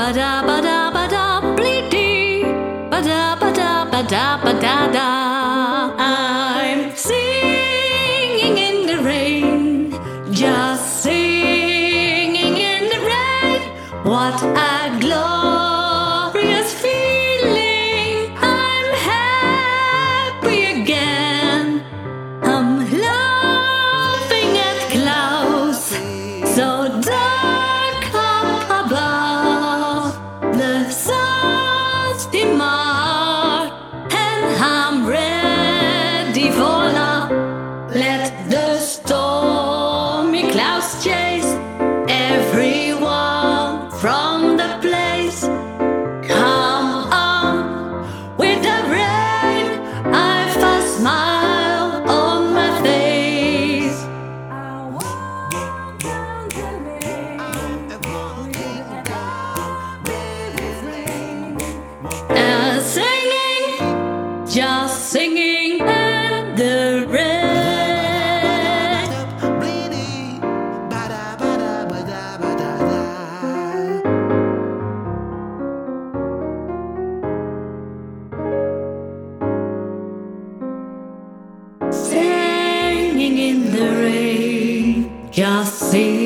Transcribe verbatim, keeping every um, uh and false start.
ba da ba da ba da bleedy ba da ba da ba da ba da da. I'm singing in the rain, just singing in the rain. What a glorious feeling! I'm happy again. I'm laughing at clouds so dark up above. The sun's dimmed and I'm ready for love. Let the stormy clouds chase everyone from the place. Come on with the rain, I've a smile on my face. I walk down the lane, uh, singing, just singing in the rain. Singing in the rain, just sing.